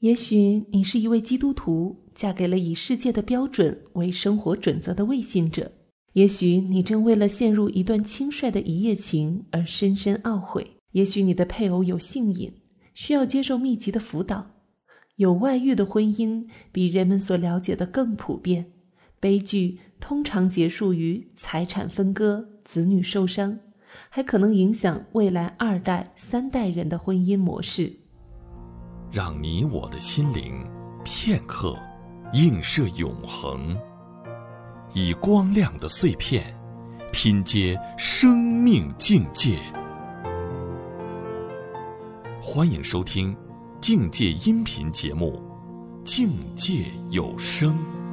也许你是一位基督徒，嫁给了以世界的标准为生活准则的未信者。也许你正为了陷入一段轻率的一夜情而深深懊悔。也许你的配偶有性瘾，需要接受密集的辅导。有外遇的婚姻比人们所了解的更普遍，悲剧通常结束于财产分割、子女受伤，还可能影响未来2代、3代人的婚姻模式。 让你我的心灵片刻映射永恒，以光亮的碎片拼接生命境界。欢迎收听境界音频节目《境界有声》。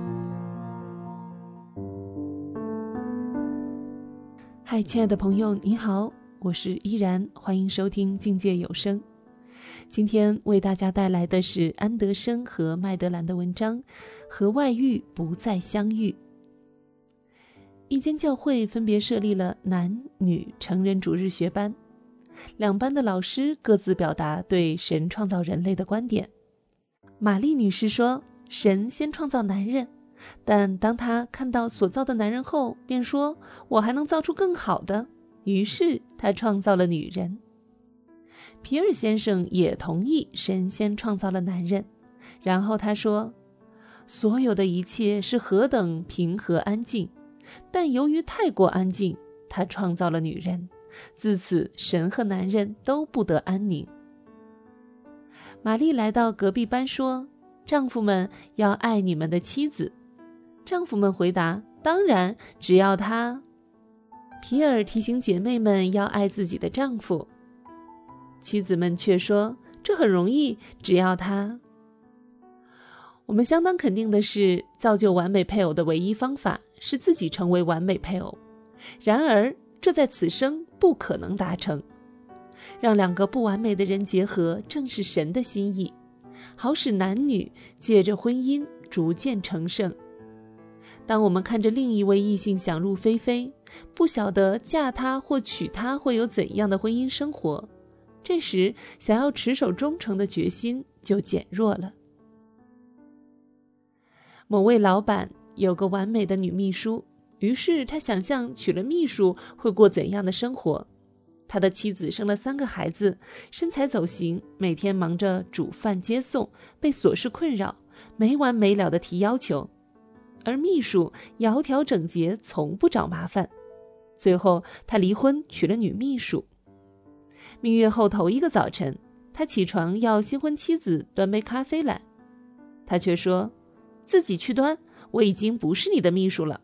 嗨，亲爱的朋友，你好，我是依然，欢迎收听境界有声。今天为大家带来的是安德生和麦德兰的文章《和外遇不再相遇》。一间教会分别设立了男女成人主日学班，2班的老师各自表达对神创造人类的观点。玛丽女士说，神先创造男人，但当他看到所造的男人后，便说，我还能造出更好的，于是他创造了女人。皮尔先生也同意神先创造了男人，然后他说，所有的一切是何等平和安静，但由于太过安静，他创造了女人，自此神和男人都不得安宁。玛丽来到隔壁班说，丈夫们要爱你们的妻子。丈夫们回答，当然，只要他。皮尔提醒姐妹们要爱自己的丈夫，妻子们却说，这很容易，只要他。我们相当肯定的是，造就完美配偶的唯一方法是自己成为完美配偶，然而这在此生不可能达成。让2个不完美的人结合，正是神的心意，好使男女借着婚姻逐渐成圣。当我们看着另一位异性想入非非，不晓得嫁他或娶他会有怎样的婚姻生活，这时想要持守忠诚的决心就减弱了。某位老板有个完美的女秘书，于是他想象娶了秘书会过怎样的生活。他的妻子生了3个孩子，身材走形，每天忙着煮饭接送，被琐事困扰，没完没了地提要求。而秘书窈窕整洁，从不找麻烦。最后他离婚，娶了女秘书。蜜月后头一个早晨，他起床要新婚妻子端杯咖啡来，他却说，自己去端，我已经不是你的秘书了。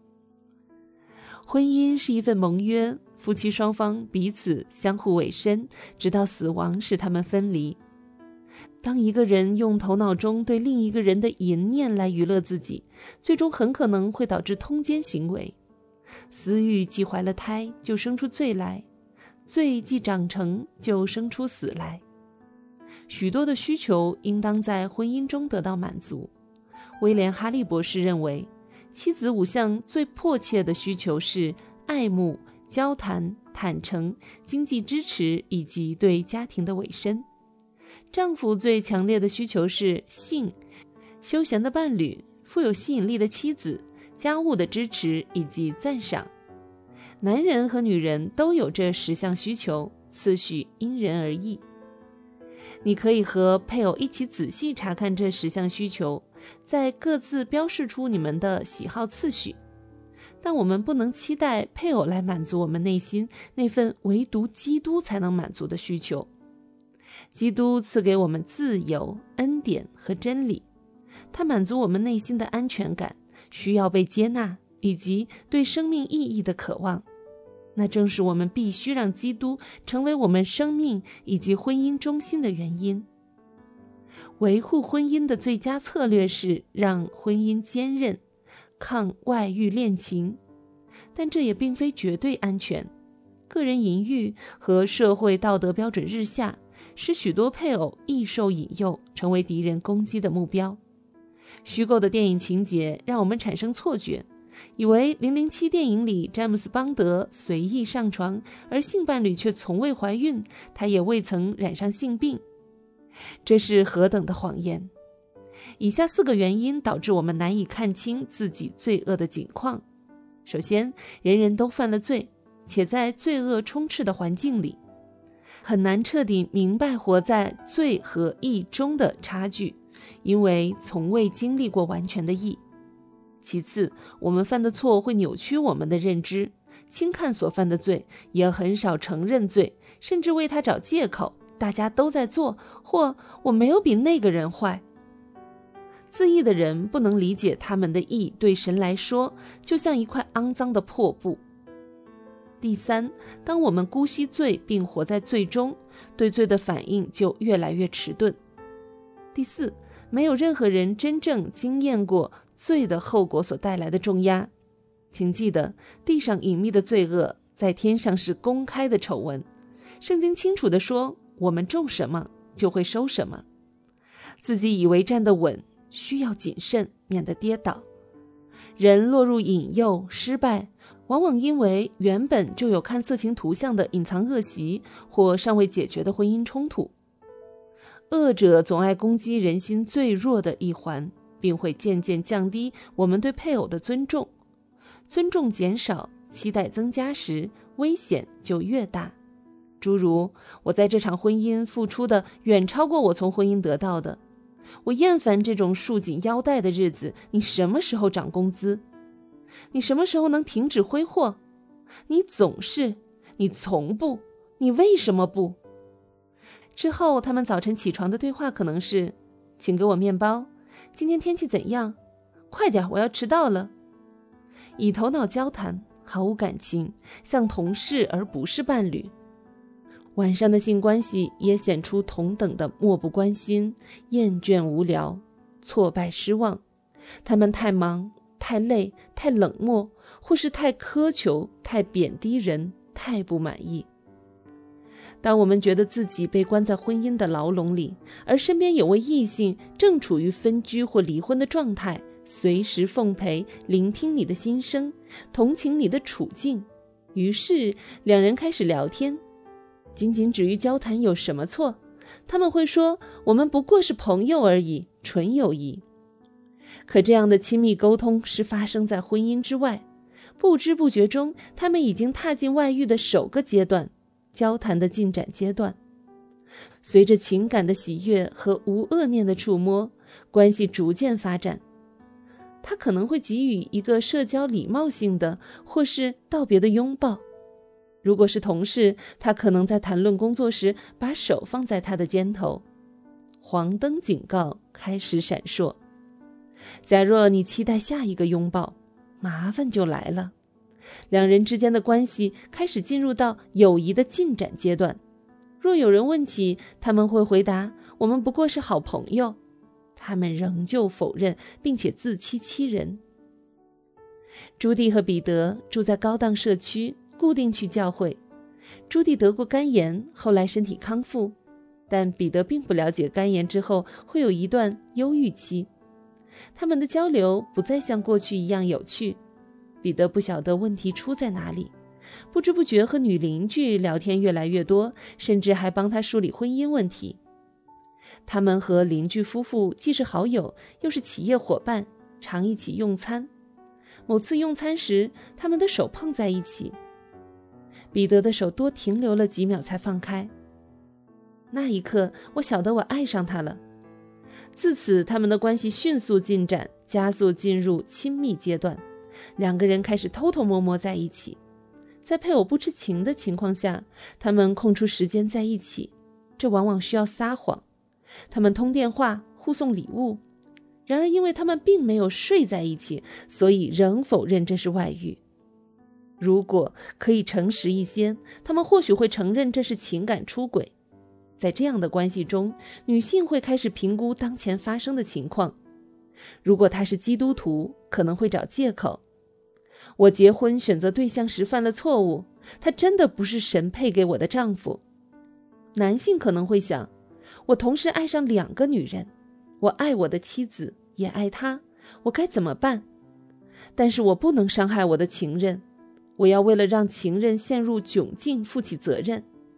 婚姻是一份盟约，夫妻双方彼此相互委身，直到死亡使他们分离。当一个人用头脑中对另一个人的淫念来娱乐自己，最终很可能会导致通奸行为。私欲既怀了胎，就生出罪来，罪既长成，就生出死来。许多的需求应当在婚姻中得到满足。威廉·哈利博士认为，妻子5项最迫切的需求是爱慕、交谈、坦诚、经济支持以及对家庭的委身。丈夫最强烈的需求是性、休闲的伴侣、富有吸引力的妻子、家务的支持以及赞赏。男人和女人都有这10项需求，次序因人而异。你可以和配偶一起仔细查看这10项需求，再各自标示出你们的喜好次序。但我们不能期待配偶来满足我们内心那份唯独基督才能满足的需求。基督赐给我们自由、恩典和真理，它满足我们内心的安全感、需要被接纳以及对生命意义的渴望。那正是我们必须让基督成为我们生命以及婚姻中心的原因。维护婚姻的最佳策略是让婚姻坚韧，抗外遇恋情，但这也并非绝对安全。个人淫欲和社会道德标准日下，使许多配偶易受引诱，成为敌人攻击的目标。虚构的电影情节让我们产生错觉，以为007电影里詹姆斯邦德随意上床，而性伴侣却从未怀孕，他也未曾染上性病。 这是何等的谎言！以下4个原因导致我们难以看清自己罪恶的景况。首先，人人都犯了罪，且在罪恶充斥的环境里，很难彻底明白活在罪和义中的差距，因为从未经历过完全的义。其次，我们犯的错会扭曲我们的认知，轻看所犯的罪，也很少承认罪，甚至为他找借口，大家都在做，或我没有比那个人坏。自义的人不能理解他们的义对神来说就像一块肮脏的破布。第三，当我们姑息罪并活在罪中，对罪的反应就越来越迟钝。第四，没有任何人真正经验过罪的后果所带来的重压。请记得，地上隐秘的罪恶，在天上是公开的丑闻。圣经清楚地说，我们种什么就会收什么。自己以为站得稳，需要谨慎，免得跌倒。人落入引诱失败，往往因为原本就有看色情图像的隐藏恶习，或尚未解决的婚姻冲突。恶者总爱攻击人心最弱的一环，并会渐渐降低我们对配偶的尊重。尊重减少，期待增加时，危险就越大。诸如，我在这场婚姻付出的远超过我从婚姻得到的。我厌烦这种束紧腰带的日子，你什么时候涨工资？你什么时候能停止挥霍？你总是，你从不，你为什么不？之后他们早晨起床的对话可能是，请给我面包，今天天气怎样？快点，我要迟到了。以头脑交谈，毫无感情，像同事而不是伴侣。晚上的性关系也显出同等的漠不关心、厌倦无聊、挫败失望。他们太忙、太累、太冷漠，或是太苛求、太贬低人、太不满意。当我们觉得自己被关在婚姻的牢笼里，而身边有位异性正处于分居或离婚的状态，随时奉陪，聆听你的心声，同情你的处境，于是两人开始聊天。仅仅止于交谈有什么错？他们会说，我们不过是朋友而已，纯友谊。可这样的亲密沟通是发生在婚姻之外，不知不觉中，他们已经踏进外遇的首个阶段，交谈的进展阶段。随着情感的喜悦和无恶念的触摸，关系逐渐发展。他可能会给予一个社交礼貌性的或是道别的拥抱。如果是同事，他可能在谈论工作时把手放在他的肩头。黄灯警告开始闪烁。假若你期待下一个拥抱，麻烦就来了。两人之间的关系开始进入到友谊的进展阶段。若有人问起，他们会回答，我们不过是好朋友。他们仍旧否认，并且自欺欺人。朱棣和彼得住在高档社区，固定去教会。朱棣得过肝炎，后来身体康复，但彼得并不了解肝炎之后会有一段忧郁期。他们的交流不再像过去一样有趣。彼得不晓得问题出在哪里，不知不觉和女邻居聊天越来越多，甚至还帮他梳理婚姻问题。他们和邻居夫妇既是好友，又是企业伙伴，常一起用餐。某次用餐时，他们的手碰在一起，彼得的手多停留了几秒才放开。那一刻，我晓得我爱上他了。自此，他们的关系迅速进展，加速进入亲密阶段。两个人开始偷偷摸摸在一起，在配偶不知情的情况下，他们空出时间在一起，这往往需要撒谎。他们通电话，互送礼物，然而因为他们并没有睡在一起，所以仍否认这是外遇。如果可以诚实一些，他们或许会承认这是情感出轨。在这样的关系中，女性会开始评估当前发生的情况。如果他是基督徒，可能会找借口。我结婚选择对象时犯了错误，他真的不是神配给我的丈夫。男性可能会想，我同时爱上2个女人，我爱我的妻子，也爱她，我该怎么办？但是我不能伤害我的情人，我要为了让情人陷入窘境负起责任。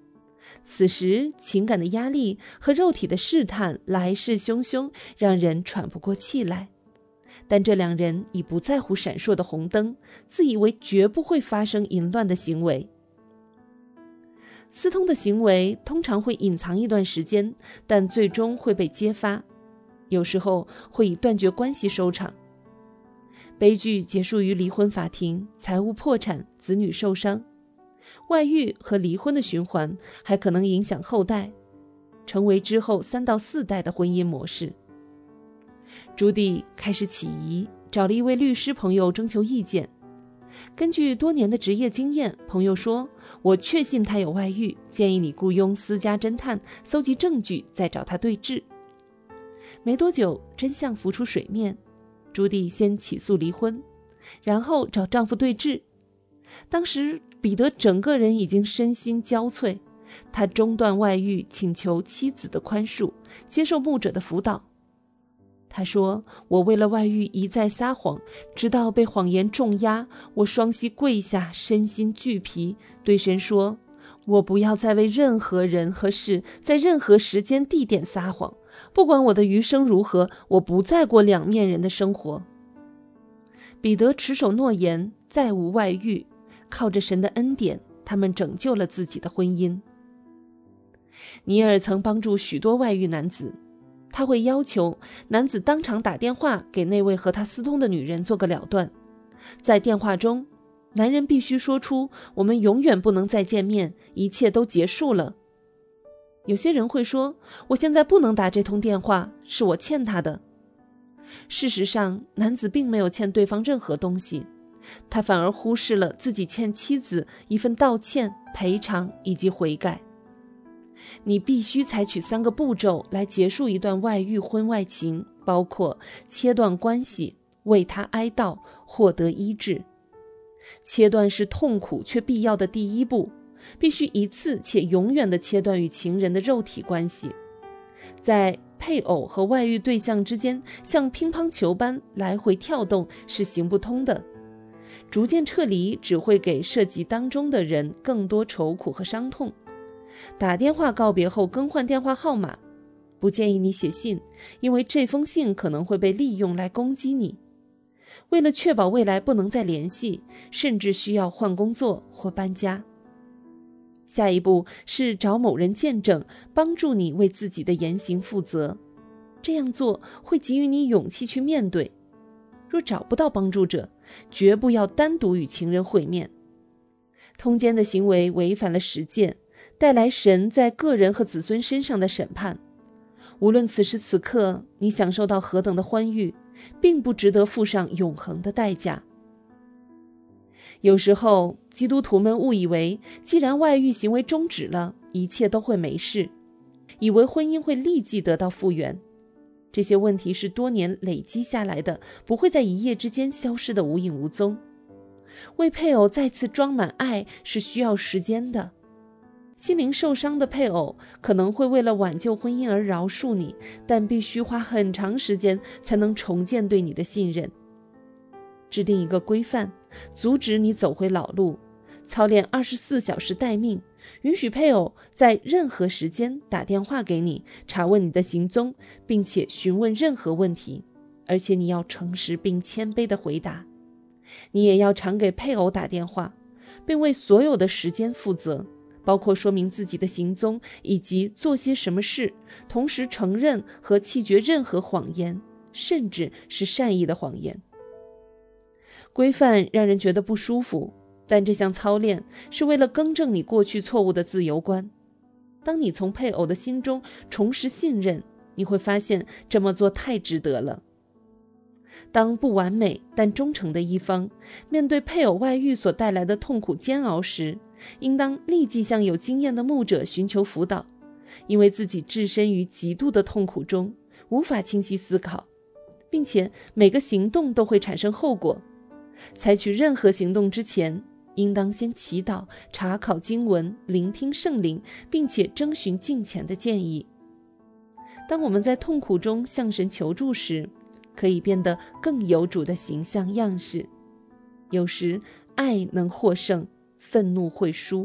此时情感的压力和肉体的试探来势汹汹，让人喘不过气来。但这两人已不在乎闪烁的红灯，自以为绝不会发生淫乱的行为。私通的行为通常会隐藏一段时间，但最终会被揭发，有时候会以断绝关系收场。悲剧结束于离婚法庭，财务破产，子女受伤。外遇和离婚的循环还可能影响后代，成为之后3到4代的婚姻模式。朱棣开始起疑，找了一位律师朋友征求意见。根据多年的职业经验，朋友说，我确信他有外遇，建议你雇佣私家侦探搜集证据，再找他对质。没多久，真相浮出水面，朱棣先起诉离婚，然后找丈夫对质。当时彼得整个人已经身心交瘁，他中断外遇，请求妻子的宽恕，接受牧者的辅导。他说，我为了外遇一再撒谎，直到被谎言重压，我双膝跪下，身心俱疲，对神说，我不要再为任何人和事在任何时间地点撒谎，不管我的余生如何，我不再过两面人的生活。彼得持守诺言，再无外遇，靠着神的恩典，他们拯救了自己的婚姻。尼尔曾帮助许多外遇男子，他会要求男子当场打电话给那位和他私通的女人做个了断。在电话中，男人必须说出我们永远不能再见面，一切都结束了。有些人会说，我现在不能打这通电话，是我欠他的。事实上，男子并没有欠对方任何东西，他反而忽视了自己欠妻子一份道歉、赔偿以及悔改。你必须采取3个步骤来结束一段外遇婚外情，包括切断关系、为他哀悼、获得医治。切断是痛苦却必要的第一步，必须一次且永远地切断与情人的肉体关系。在配偶和外遇对象之间像乒乓球般来回跳动是行不通的。逐渐撤离只会给涉及当中的人更多愁苦和伤痛。打电话告别后更换电话号码，不建议你写信，因为这封信可能会被利用来攻击你。为了确保未来不能再联系，甚至需要换工作或搬家。下一步是找某人见证，帮助你为自己的言行负责。这样做会给予你勇气去面对。若找不到帮助者，绝不要单独与情人会面。通奸的行为违反了十诫，带来神在个人和子孙身上的审判。无论此时此刻你享受到何等的欢愉，并不值得付上永恒的代价。有时候基督徒们误以为，既然外遇行为终止了，一切都会没事，以为婚姻会立即得到复原。这些问题是多年累积下来的，不会在一夜之间消失得无影无踪。为配偶再次装满爱是需要时间的。心灵受伤的配偶可能会为了挽救婚姻而饶恕你，但必须花很长时间才能重建对你的信任。制定一个规范，阻止你走回老路，操练24小时待命，允许配偶在任何时间打电话给你，查问你的行踪，并且询问任何问题，而且你要诚实并谦卑地回答。你也要常给配偶打电话，并为所有的时间负责，包括说明自己的行踪以及做些什么事，同时承认和弃绝任何谎言，甚至是善意的谎言。规范让人觉得不舒服，但这项操练是为了更正你过去错误的自由观。当你从配偶的心中重拾信任，你会发现这么做太值得了。当不完美但忠诚的一方面对配偶外遇所带来的痛苦煎熬时，应当立即向有经验的牧者寻求辅导，因为自己置身于极度的痛苦中，无法清晰思考，并且每个行动都会产生后果。采取任何行动之前，应当先祈祷、查考经文、聆听圣灵，并且征询敬虔的建议。当我们在痛苦中向神求助时，可以变得更有主的形象样式。有时爱能获胜，愤怒会输。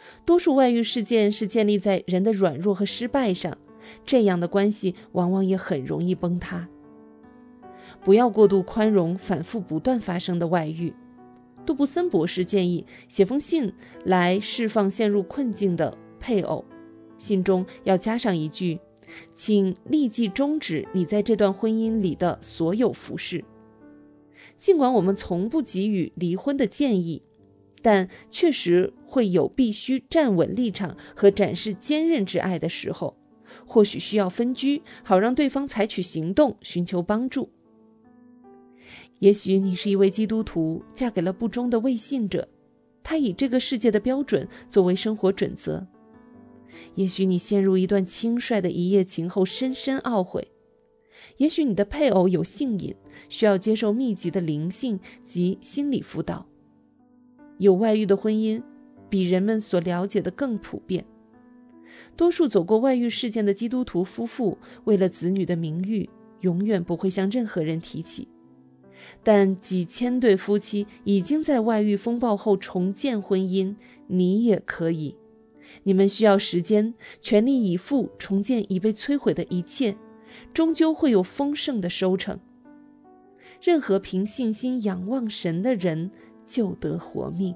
多数外遇事件是建立在人的软弱和失败上，这样的关系往往也很容易崩塌。不要过度宽容反复不断发生的外遇。杜布森博士建议写封信来释放陷入困境的配偶，信中要加上一句：请立即终止你在这段婚姻里的所有服侍。尽管我们从不给予离婚的建议，但确实会有必须站稳立场和展示坚韧之爱的时候，或许需要分居，好让对方采取行动，寻求帮助。也许你是一位基督徒，嫁给了不忠的未信者，他以这个世界的标准作为生活准则。也许你陷入一段轻率的一夜情后深深懊悔。也许你的配偶有性瘾，需要接受密集的灵性及心理辅导。有外遇的婚姻比人们所了解的更普遍。多数走过外遇事件的基督徒夫妇，为了子女的名誉，永远不会向任何人提起。但几千对夫妻已经在外遇风暴后重建婚姻，你也可以。你们需要时间，全力以赴重建已被摧毁的一切，终究会有丰盛的收成。任何凭信心仰望神的人，就得活命。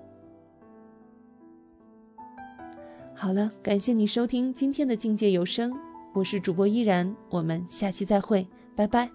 好了，感谢你收听今天的境界有声，我是主播依然，我们下期再会，拜拜。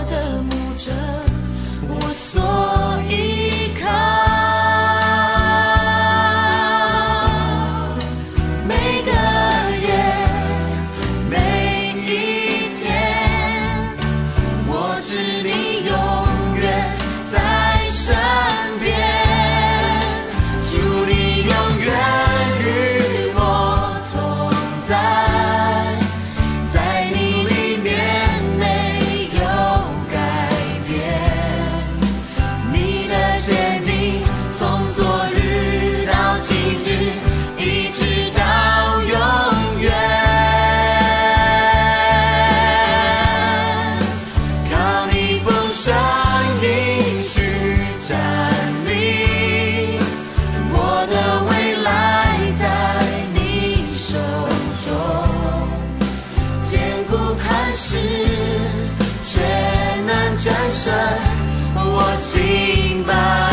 所依靠。 敬拜。